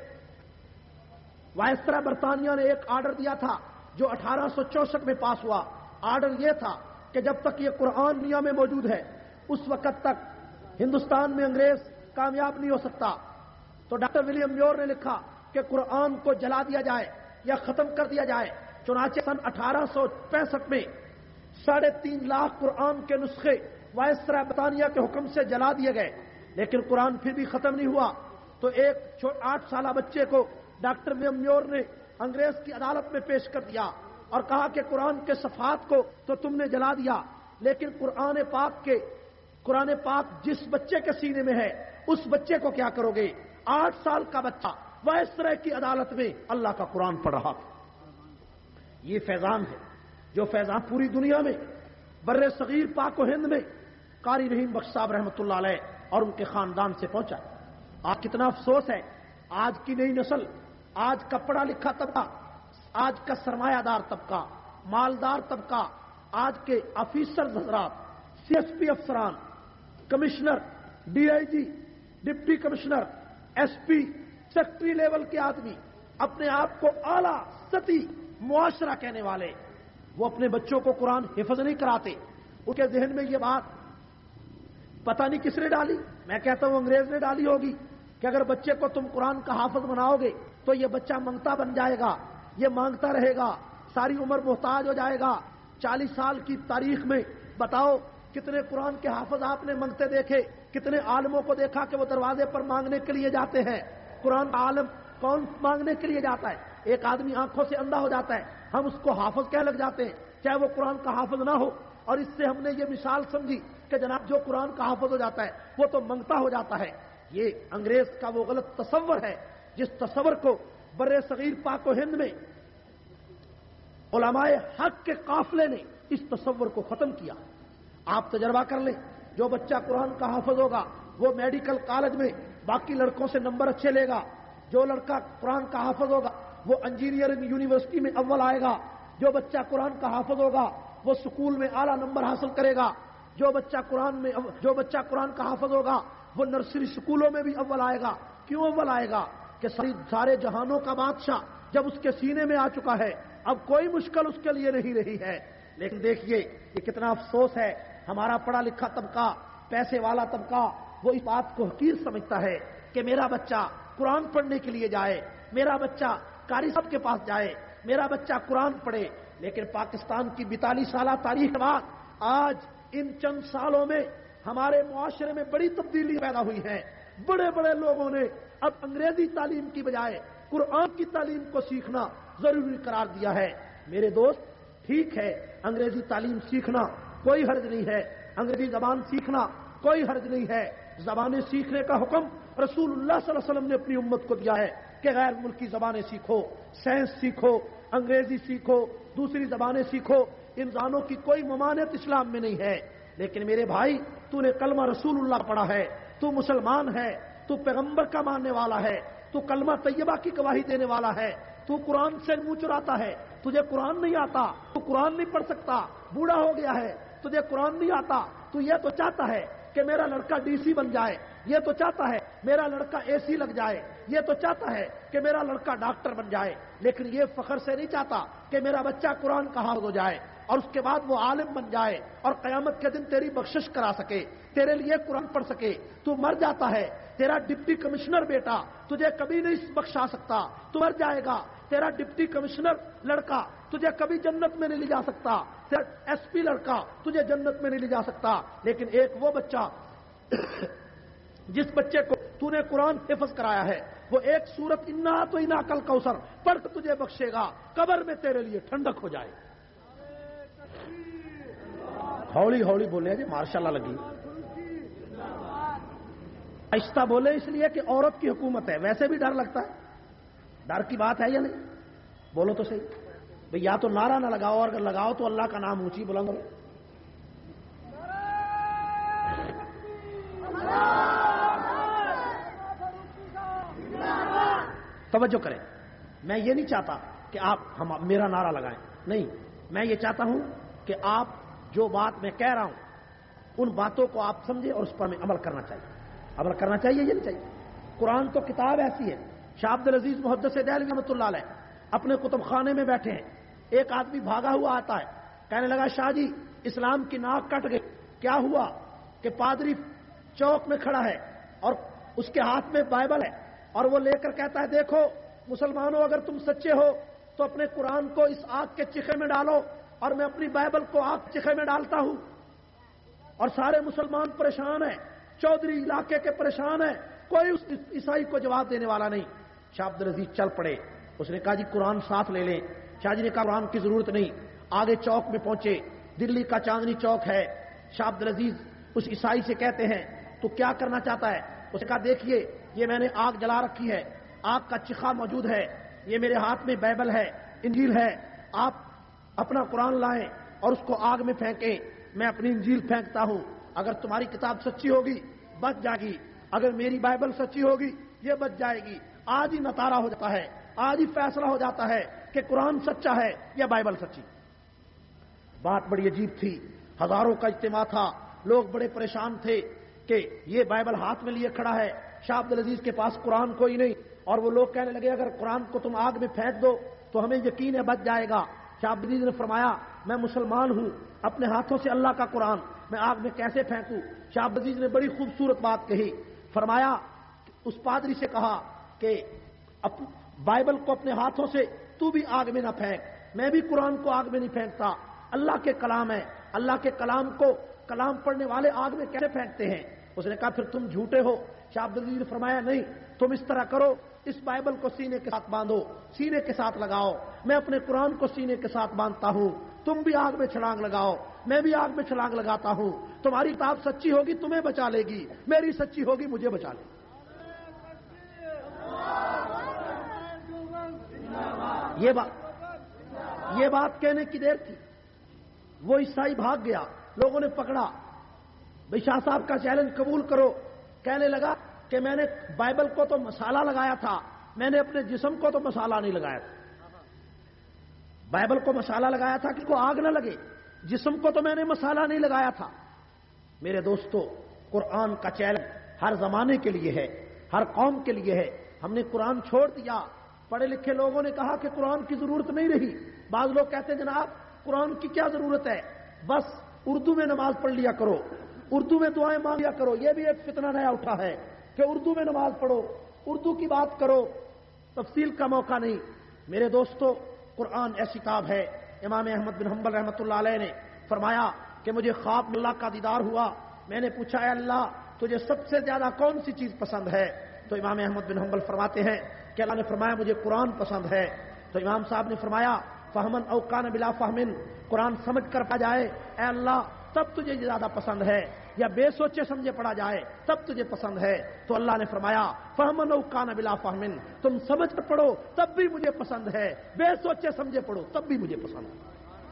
[SPEAKER 2] وائسرا برطانیہ نے ایک آرڈر دیا تھا جو اٹھارہ سو چونسٹھ میں پاس ہوا. آرڈر یہ تھا کہ جب تک یہ قرآن دنیا میں موجود ہے اس وقت تک ہندوستان میں انگریز کامیاب نہیں ہو سکتا. تو ڈاکٹر ولیم میور نے لکھا کہ قرآن کو جلا دیا جائے یا ختم کر دیا جائے. چنانچہ سن اٹھارہ سو پینسٹھ میں ساڑھے تین لاکھ قرآن کے نسخے وائسرا برطانیہ کے حکم سے جلا دیے گئے، لیکن قرآن پھر بھی ختم نہیں ہوا. تو ایک آٹھ سالہ بچے کو ڈاکٹر ولیم میور نے انگریز کی عدالت میں پیش کر دیا اور کہا کہ قرآن کے صفحات کو تو تم نے جلا دیا، لیکن قرآن پاک کے قرآن پاک جس بچے کے سینے میں ہے اس بچے کو کیا کرو گے؟ آٹھ سال کا بچہ وائسرا کی عدالت میں اللہ کا قرآن پڑھ رہا تھا. یہ فیضان ہے جو فیضان پوری دنیا میں بر صغیر پاک و ہند میں قاری رحیم بخش صاحب رحمۃ اللہ علیہ اور ان کے خاندان سے پہنچا. آج کتنا افسوس ہے، آج کی نئی نسل، آج کا پڑھا لکھا طبقہ، آج کا سرمایہ دار طبقہ، مالدار طبقہ، آج کے آفیسر حضرات، سی ایس پی افسران، commissioner, D I G, deputy commissioner, S P, secretary level کے آدمی، اپنے آپ کو اعلیٰ سطحی معاشرہ کہنے والے، وہ اپنے بچوں کو قرآن حفظ نہیں کراتے. ان کے ذہن میں یہ بات پتہ نہیں کس نے ڈالی، میں کہتا ہوں انگریز نے ڈالی ہوگی کہ اگر بچے کو تم قرآن کا حافظ بناؤ گے تو یہ بچہ منگتا بن جائے گا، یہ مانگتا رہے گا، ساری عمر محتاج ہو جائے گا. چالیس سال کی تاریخ میں بتاؤ کتنے قرآن کے حافظ آپ نے منگتے دیکھے، کتنے عالموں کو دیکھا کہ وہ دروازے پر مانگنے کے لیے جاتے ہیں. قرآن کا عالم کون مانگنے کے لیے جاتا ہے؟ ایک آدمی آنکھوں سے اندھا ہو جاتا ہے، ہم اس کو حافظ کہنے لگ جاتے ہیں چاہے وہ قرآن کا حافظ نہ ہو. اور اس سے ہم نے یہ مثال سمجھی کہ جناب جو قرآن کا حافظ ہو جاتا ہے وہ تو منگتا ہو جاتا ہے. یہ انگریز کا وہ غلط تصور ہے جس تصور کو بر صغیر پاک و ہند میں علماء حق کے قافلے نے اس تصور کو ختم کیا. آپ تجربہ کر لیں جو بچہ قرآن کا حافظ ہوگا وہ میڈیکل کالج میں باقی لڑکوں سے نمبر اچھے لے گا. جو لڑکا قرآن کا حافظ ہوگا وہ انجینئرنگ یونیورسٹی میں اول آئے گا. جو بچہ قرآن کا حافظ ہوگا وہ سکول میں اعلیٰ نمبر حاصل کرے گا. جو بچہ قرآن میں جو بچہ قرآن کا حافظ ہوگا وہ نرسری سکولوں میں بھی اول آئے گا. کیوں اول آئے گا؟ کہ سارے جہانوں کا بادشاہ جب اس کے سینے میں آ چکا ہے اب کوئی مشکل اس کے لیے نہیں رہی ہے. لیکن دیکھیے یہ کتنا افسوس ہے، ہمارا پڑھا لکھا طبقہ، پیسے والا طبقہ، وہ اس بات کو حقیر سمجھتا ہے کہ میرا بچہ قرآن پڑھنے کے لیے جائے، میرا بچہ قاری صاحب کے پاس جائے، میرا بچہ قرآن پڑھے. لیکن پاکستان کی بیتالیس سالہ تاریخ کے بعد آج ان چند سالوں میں ہمارے معاشرے میں بڑی تبدیلی پیدا ہوئی ہے. بڑے بڑے لوگوں نے اب انگریزی تعلیم کی بجائے قرآن کی تعلیم کو سیکھنا ضروری قرار دیا ہے. میرے دوست ٹھیک ہے، انگریزی تعلیم سیکھنا کوئی حرج نہیں ہے، انگریزی زبان سیکھنا کوئی حرج نہیں ہے. زبانیں سیکھنے کا حکم رسول اللہ صلی اللہ علیہ وسلم نے اپنی امت کو دیا ہے کہ غیر ملکی زبانیں سیکھو، سائنس سیکھو، انگریزی سیکھو، دوسری زبانیں سیکھو. ان زبانوں کی کوئی ممانعت اسلام میں نہیں ہے. لیکن میرے بھائی تو نے کلمہ رسول اللہ پڑھا ہے، تو مسلمان ہے، تو پیغمبر کا ماننے والا ہے، تو کلمہ طیبہ کی گواہی دینے والا ہے، تو قرآن سے منہ چراتا ہے، تجھے قرآن نہیں آتا، تو قرآن نہیں پڑھ سکتا، بوڑھا ہو گیا ہے، تجھے قرآن نہیں آتا، تو یہ تو چاہتا ہے کہ میرا لڑکا ڈی سی بن جائے، یہ تو چاہتا ہے میرا لڑکا اے سی لگ جائے، یہ تو چاہتا ہے کہ میرا لڑکا ڈاکٹر بن جائے. لیکن یہ فخر سے نہیں چاہتا کہ میرا بچہ قرآن کا حافظ ہو جائے اور اس کے بعد وہ عالم بن جائے اور قیامت کے دن تیری بخشش کرا سکے، تیرے لیے قرآن پڑھ سکے. تو مر جاتا ہے، تیرا ڈپٹی کمشنر بیٹا تجھے کبھی نہیں بخشا سکتا، تو مر جائے گا. تیرا ڈپٹی کمشنر لڑکا تجھے کبھی جنت میں نہیں لے جا سکتا، تیرا ایس پی لڑکا تجھے جنت میں نہیں لے جا سکتا. لیکن ایک وہ بچہ جس بچے کو تو نے قرآن حفظ کرایا ہے وہ ایک سورت انا تو انا کل کوثر پڑھ کر تجھے بخشے گا، قبر میں تیرے لیے ٹھنڈک ہو جائے. ہولی ہولی بولے جی، ماشاء اللہ لگی. آہستہ بولے اس لیے کہ عورت کی حکومت ہے، ویسے بھی ڈر لگتا ہے. ڈر کی بات ہے یا نہیں؟ بولو تو صحیح بھئی. یا تو نعرہ نہ لگاؤ، اور اگر لگاؤ تو اللہ کا نام اونچی بلند ہو. توجہ کریں، میں یہ نہیں چاہتا کہ آپ ہم میرا نعرہ لگائیں، نہیں، میں یہ چاہتا ہوں کہ آپ جو بات میں کہہ رہا ہوں ان باتوں کو آپ سمجھیں اور اس پر میں عمل کرنا چاہیے. عمل کرنا چاہیے، یہ نہیں چاہیے. قرآن تو کتاب ایسی ہے. شاہ عبد العزیز محدث دہلوی رحمۃ اللہ علیہ اپنے کتب خانے میں بیٹھے ہیں، ایک آدمی بھاگا ہوا آتا ہے، کہنے لگا شاہ جی اسلام کی ناک کٹ گئی. کیا ہوا؟ کہ پادری چوک میں کھڑا ہے اور اس کے ہاتھ میں بائبل ہے اور وہ لے کر کہتا ہے دیکھو مسلمانوں، اگر تم سچے ہو تو اپنے قرآن کو اس آگ کے چیخے میں ڈالو اور میں اپنی بائبل کو آگ کے چیخے میں ڈالتا ہوں. اور سارے مسلمان پریشان ہیں، چودھری علاقے کے پریشان ہیں، کوئی اس عیسائی کو جواب دینے والا نہیں. شاہ عبد العزیز چل پڑے. اس نے کہا جی قرآن ساتھ لے لیں. شاہ جی نے کہا قرآن کی ضرورت نہیں. آگے چوک میں پہنچے، دلی کا چاندنی چوک ہے. شاہ عبد العزیز اس عیسائی سے کہتے ہیں تو کیا کرنا چاہتا ہے؟ اس نے کہا دیکھیے یہ میں نے آگ جلا رکھی ہے، آگ کا چیخا موجود ہے، یہ میرے ہاتھ میں بائبل ہے، انجیل ہے، آپ اپنا قرآن لائیں اور اس کو آگ میں پھینکیں، میں اپنی انجیل پھینکتا ہوں. اگر تمہاری کتاب سچی ہوگی بچ جائے گی، اگر میری بائبل سچی ہوگی یہ بچ جائے گی. آج ہی نتارا ہو جاتا ہے، آج ہی فیصلہ ہو جاتا ہے کہ قرآن سچا ہے یا بائبل سچی. بات بڑی عجیب تھی، ہزاروں کا اجتماع تھا، لوگ بڑے پریشان تھے کہ یہ بائبل ہاتھ میں لیے کھڑا ہے، شاہ عبد العزیز کے پاس قرآن کوئی نہیں. اور وہ لوگ کہنے لگے اگر قرآن کو تم آگ میں پھینک دو تو ہمیں یقین ہے بچ جائے گا. شاہ عبد العزیز نے فرمایا میں مسلمان ہوں، اپنے ہاتھوں سے اللہ کا قرآن میں آگ میں کیسے پھینکوں؟ شاہ عبد العزیز نے بڑی خوبصورت بات کہی. فرمایا اس پادری سے کہا کہ بائبل کو اپنے ہاتھوں سے تو بھی آگ میں نہ پھینک، میں بھی قرآن کو آگ میں نہیں پھینکتا، اللہ کے کلام ہے، اللہ کے کلام کو کلام پڑھنے والے آگ میں کیسے پھینکتے ہیں؟ اس نے کہا پھر تم جھوٹے ہو. شاہ عبد العزیز نے فرمایا نہیں، تم اس طرح کرو، اس بائبل کو سینے کے ساتھ باندھو، سینے کے ساتھ لگاؤ، میں اپنے قرآن کو سینے کے ساتھ باندھتا ہوں، تم بھی آگ میں چھلانگ لگاؤ، میں بھی آگ میں چھلانگ لگاتا ہوں. تمہاری کتاب سچی ہوگی تمہیں بچا لے گی، میری سچی ہوگی مجھے بچا لے گی. یہ بات یہ بات کہنے کی دیر تھی. وہ عیسائی بھاگ گیا، لوگوں نے پکڑا، بھائی شاہ صاحب کا چیلنج قبول کرو. کہنے لگا کہ میں نے بائبل کو تو مسالہ لگایا تھا, میں نے اپنے جسم کو تو مسالہ نہیں لگایا تھا. بائبل کو مسالہ لگایا تھا کہ کو آگ نہ لگے, جسم کو تو میں نے مسالہ نہیں لگایا تھا. میرے دوستو, قرآن کا چیلنج ہر زمانے کے لیے ہے, ہر قوم کے لیے ہے. ہم نے قرآن چھوڑ دیا. پڑھے لکھے لوگوں نے کہا کہ قرآن کی ضرورت نہیں رہی. بعض لوگ کہتے ہیں جناب قرآن کی کیا ضرورت ہے, بس اردو میں نماز پڑھ لیا کرو, اردو میں دعائیں مانگ لیا کرو. یہ بھی ایک فتنہ نیا اٹھا ہے کہ اردو میں نماز پڑھو, اردو کی بات کرو, تفصیل کا موقع نہیں. میرے دوستو, قرآن ایسی کتاب ہے. امام احمد بن حنبل رحمۃ اللہ علیہ نے فرمایا کہ مجھے خواب میں اللہ کا دیدار ہوا. میں نے پوچھا اے اللہ تجھے سب سے زیادہ کون سی چیز پسند ہے؟ تو امام احمد بن حنبل فرماتے ہیں کہ اللہ نے فرمایا مجھے قرآن پسند ہے. تو امام صاحب نے فرمایا فہمن او کان بلا فہمن, قرآن سمجھ کر پڑھا جائے اے اللہ تب تجھے زیادہ پسند ہے, یا بے سوچے سمجھے پڑھا جائے تب تجھے پسند ہے. تو اللہ نے فرمایا فہمن او کان بلا فہمن, تم سمجھ کر پڑھو تب بھی مجھے پسند ہے, بے سوچے سمجھے پڑھو تب بھی مجھے پسند ہے.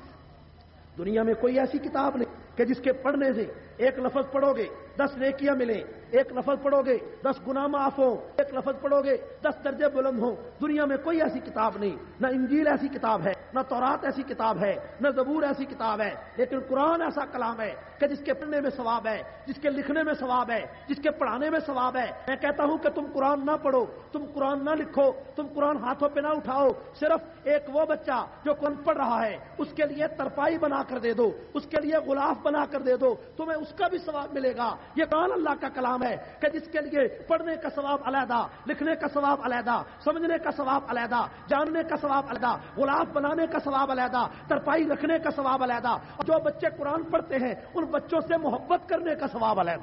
[SPEAKER 2] دنیا میں کوئی ایسی کتاب نہیں کہ جس کے پڑھنے سے ایک لفظ پڑھو گے دس نیکیاں ملیں, ایک لفظ پڑھو گے دس گناہ معاف ہوں, ایک لفظ پڑھو گے دس درجے بلند ہوں. دنیا میں کوئی ایسی کتاب نہیں. نہ انجیل ایسی کتاب ہے, نہ تورات ایسی کتاب ہے, نہ زبور ایسی کتاب ہے. لیکن قرآن ایسا کلام ہے کہ جس کے پڑھنے میں ثواب ہے, جس کے لکھنے میں ثواب ہے, جس کے پڑھانے میں ثواب ہے. میں کہتا ہوں کہ تم قرآن نہ پڑھو, تم قرآن نہ لکھو, تم قرآن ہاتھوں پہ نہ اٹھاؤ. صرف ایک وہ بچہ جو قرآن پڑھ رہا ہے اس کے لیے ترپائی بنا کر دے دو, اس کے لیے غلاف بنا کر دے دو, تمہیں اس کا بھی ثواب ملے گا. یہ قرآن اللہ کا کلام ہے کہ جس کے لیے پڑھنے کا ثواب علیحدہ, لکھنے کا ثواب علیحدہ, سمجھنے کا ثواب علیحدہ, جاننے کا ثواب علیحدہ, غلاف بنانے کا ثواب علیحدہ, ترپائی رکھنے کا ثواب علیحدہ. اور جو بچے قرآن پڑھتے ہیں ان بچوں سے محبت کرنے کا ثواب علیحدہ.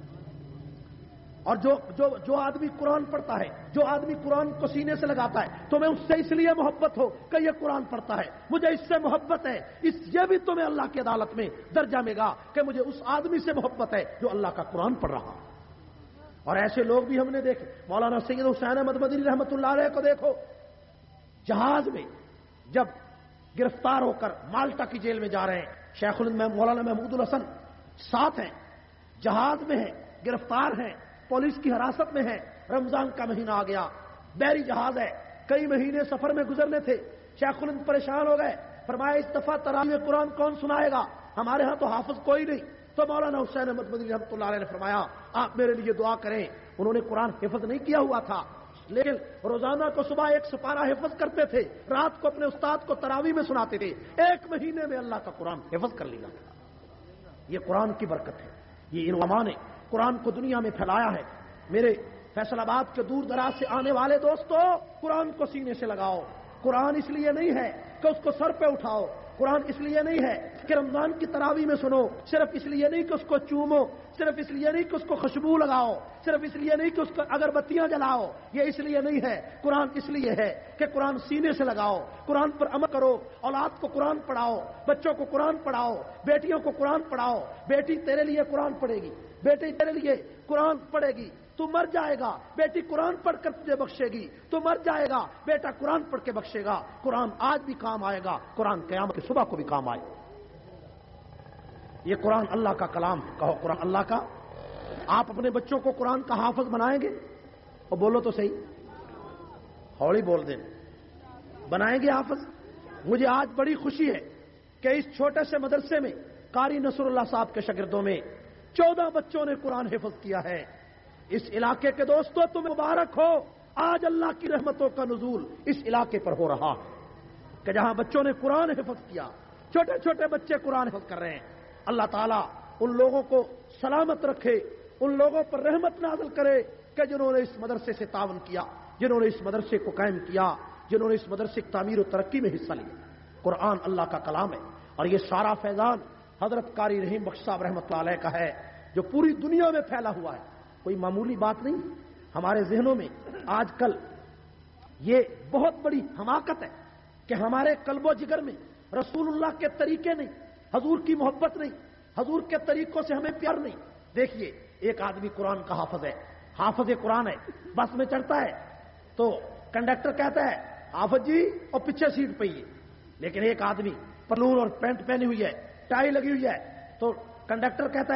[SPEAKER 2] اور جو جو جو آدمی قرآن پڑھتا ہے, جو آدمی قرآن کو سینے سے لگاتا ہے, تمہیں اس سے اس لیے محبت ہو کہ یہ قرآن پڑھتا ہے, مجھے اس سے محبت ہے, اس یہ بھی تمہیں اللہ کی عدالت میں درجہ ملے گا کہ مجھے اس آدمی سے محبت ہے جو اللہ کا قرآن پڑھ رہا. اور ایسے لوگ بھی ہم نے دیکھے. مولانا سید حسین احمد مدنی رحمۃ اللہ علیہ کو دیکھو, جہاز میں جب گرفتار ہو کر مالٹا کی جیل میں جا رہے ہیں, شیخ الہند مولانا محمود الحسن ساتھ ہیں, جہاز میں ہیں, گرفتار ہیں, پولیس کی حراست میں ہے. رمضان کا مہینہ آ گیا, بحری جہاز ہے, کئی مہینے سفر میں گزرنے تھے. شیخ الہند پریشان ہو گئے, فرمایا اس دفعہ تراویح قرآن کون سنائے گا, ہمارے ہاں تو حافظ کوئی نہیں. تو مولانا حسین احمد مدنی رحمۃ اللہ علیہ نے فرمایا آپ میرے لیے دعا کریں. انہوں نے قرآن حفظ نہیں کیا ہوا تھا, لیکن روزانہ کو صبح ایک سپارہ حفظ کرتے تھے, رات کو اپنے استاد کو تراویح میں سناتے تھے. ایک مہینے میں اللہ کا قرآن حفظ کر لیا. یہ قرآن کی برکت ہے. یہ علماء نے قرآن کو دنیا میں پھیلایا ہے. میرے فیصل آباد کے دور دراز سے آنے والے دوستو, قرآن کو سینے سے لگاؤ. قرآن اس لیے نہیں ہے کہ اس کو سر پہ اٹھاؤ, قرآن اس لیے نہیں ہے کہ رمضان کی تراویح میں سنو, صرف اس لیے نہیں کہ اس کو چومو, صرف اس لیے نہیں کہ اس کو خوشبو لگاؤ, صرف اس لیے نہیں کہ اس کو اگربتیاں جلاؤ. یہ اس لیے نہیں ہے. قرآن اس لیے ہے کہ قرآن سینے سے لگاؤ, قرآن پر عمل کرو, اولاد کو قرآن پڑھاؤ, بچوں کو قرآن پڑھاؤ, بیٹیوں کو قرآن پڑھاؤ. بیٹی تیرے لیے قرآن پڑھے گی, بیٹی تیرے لیے قرآن پڑھے گی, تو مر جائے گا, بیٹی قرآن پڑھ کر تجھے بخشے گی. تو مر جائے گا, بیٹا قرآن پڑھ کے بخشے گا. قرآن آج بھی کام آئے گا, قرآن قیامت کی صبح کو بھی کام آئے. یہ قرآن اللہ کا کلام ہے. کہو قرآن اللہ کا. آپ اپنے بچوں کو قرآن کا حافظ بنائیں گے؟ اور بولو تو صحیح, ہولی بول دیں, بنائیں گے حافظ؟ مجھے آج بڑی خوشی ہے کہ اس چھوٹے سے مدرسے میں قاری نصر اللہ صاحب کے شاگردوں میں چودہ بچوں نے قرآن حفظ کیا ہے. اس علاقے کے دوستوں تمہیں مبارک ہو. آج اللہ کی رحمتوں کا نزول اس علاقے پر ہو رہا ہے کہ جہاں بچوں نے قرآن حفظ کیا, چھوٹے چھوٹے بچے قرآن حفظ کر رہے ہیں. اللہ تعالیٰ ان لوگوں کو سلامت رکھے, ان لوگوں پر رحمت نازل کرے کہ جنہوں نے اس مدرسے سے تعاون کیا, جنہوں نے اس مدرسے کو قائم کیا, جنہوں نے اس مدرسے کی تعمیر و ترقی میں حصہ لیا. قرآن اللہ کا کلام ہے اور یہ سارا فیضان حضرت قاری رحیم بخش صاحب رحمۃ اللہ علیہ کا ہے جو پوری دنیا میں پھیلا ہوا ہے. کوئی معمولی بات نہیں. ہمارے ذہنوں میں آج کل یہ بہت بڑی حماقت ہے کہ ہمارے قلب و جگر میں رسول اللہ کے طریقے نہیں, حضور کی محبت نہیں, حضور کے طریقوں سے ہمیں پیار نہیں. دیکھیے ایک آدمی قرآن کا حافظ ہے, حافظ قرآن ہے, بس میں چڑھتا ہے تو کنڈکٹر کہتا ہے حافظ جی, اور پیچھے سیٹ پہ ہی. لیکن ایک آدمی پلون اور پینٹ پہنی ہوئی ہے, ٹائی لگی ہوئی ہے, تو کنڈکٹر کہتا ہے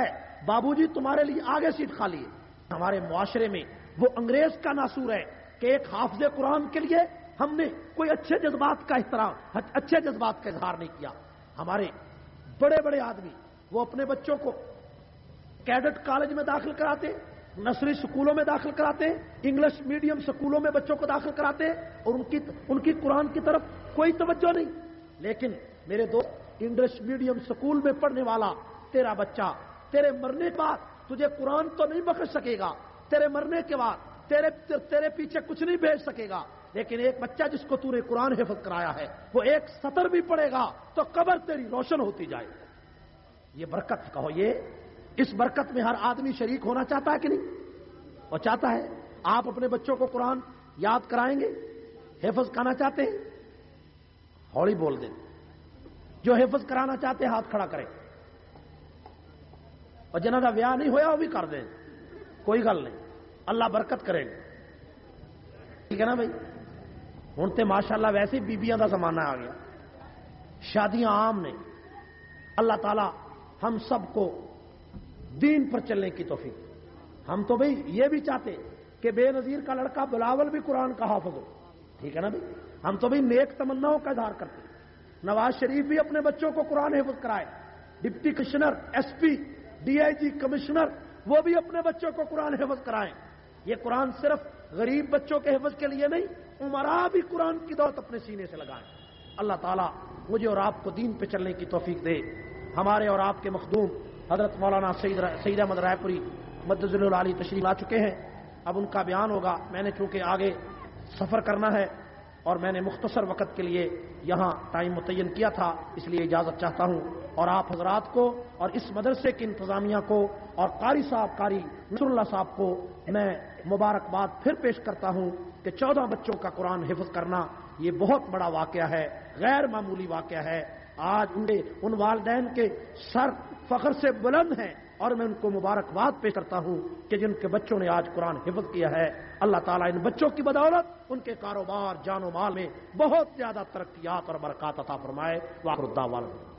[SPEAKER 2] بابو جی تمہارے لیے آگے سیٹ خالی ہے. ہمارے معاشرے میں وہ انگریز کا ناصور ہے کہ ایک حافظ قرآن کے لیے ہم نے کوئی اچھے جذبات کا احترام اچھے جذبات کا اظہار نہیں کیا. ہمارے بڑے بڑے آدمی وہ اپنے بچوں کو کیڈٹ کالج میں داخل کراتے, نرسری سکولوں میں داخل کراتے, انگلش میڈیم سکولوں میں بچوں کو داخل کراتے اور ان کی ان کی قرآن کی طرف کوئی توجہ نہیں. لیکن میرے دوست انگلش میڈیم سکول میں پڑھنے والا تیرا بچہ تیرے مرنے کے بعد تجھے قرآن تو نہیں بخش سکے گا, تیرے مرنے کے بعد تیرے تیرے پیچھے کچھ نہیں بھیج سکے گا, لیکن ایک بچہ جس کو تو نے قرآن حفظ کرایا ہے وہ ایک سطر بھی پڑھے گا تو قبر تیری روشن ہوتی جائے. یہ برکت کہو, یہ اس برکت میں ہر آدمی شریک ہونا چاہتا ہے کہ نہیں؟ اور چاہتا ہے. آپ اپنے بچوں کو قرآن یاد کرائیں گے, حفظ کرانا چاہتے ہیں؟ ہولی بول دیں. جو حفظ کرانا چاہتے ہیں ہاتھ کھڑا کریں, اور جنہوں کا بیاہ نہیں ہویا وہ بھی کر دیں, کوئی گل نہیں, اللہ برکت کرے گا. ٹھیک ہے نا بھائی؟ ہوں تو ماشاء اللہ ویسے بیبیاں کا زمانہ آ گیا, شادیاں عام نے. اللہ تعالی ہم سب کو دین پر چلنے کی توفیق. ہم تو بھائی یہ بھی چاہتے کہ بے نظیر کا لڑکا بلاول بھی قرآن کا حافظ ہو. ٹھیک ہے نا بھائی؟ ہم تو بھائی نیک تمناؤں کا اظہار کرتے. نواز شریف بھی اپنے بچوں کو قرآن حفظ کرائے, deputy commissioner, S P, D I G, commissioner, وہ بھی اپنے بچوں کو قرآن حفظ کرائیں. یہ قرآن صرف غریب بچوں کے حفظ کے لیے نہیں, عمرا بھی قرآن کی دولت اپنے سینے سے لگائیں. اللہ تعالیٰ مجھے اور آپ کو دین پہ چلنے کی توفیق دے. ہمارے اور آپ کے مخدوم حضرت مولانا سید سید احمد رائے پوری مدذ العالی تشریف لا چکے ہیں. اب ان کا بیان ہوگا. میں نے چونکہ آگے سفر کرنا ہے اور میں نے مختصر وقت کے لیے یہاں ٹائم متعین کیا تھا, اس لیے اجازت چاہتا ہوں. اور آپ حضرات کو اور اس مدرسے کی انتظامیہ کو اور قاری صاحب قاری نصر اللہ صاحب کو میں مبارکباد پھر پیش کرتا ہوں کہ چودہ بچوں کا قرآن حفظ کرنا یہ بہت بڑا واقعہ ہے, غیر معمولی واقعہ ہے. آج ان ان والدین کے سر فخر سے بلند ہیں اور میں ان کو مبارکباد پیش کرتا ہوں کہ جن کے بچوں نے آج قرآن حفظ کیا ہے. اللہ تعالیٰ ان بچوں کی بدولت ان کے کاروبار, جان و مال میں بہت زیادہ ترقیات اور برکات عطا فرمائے. وآخر الدعوانا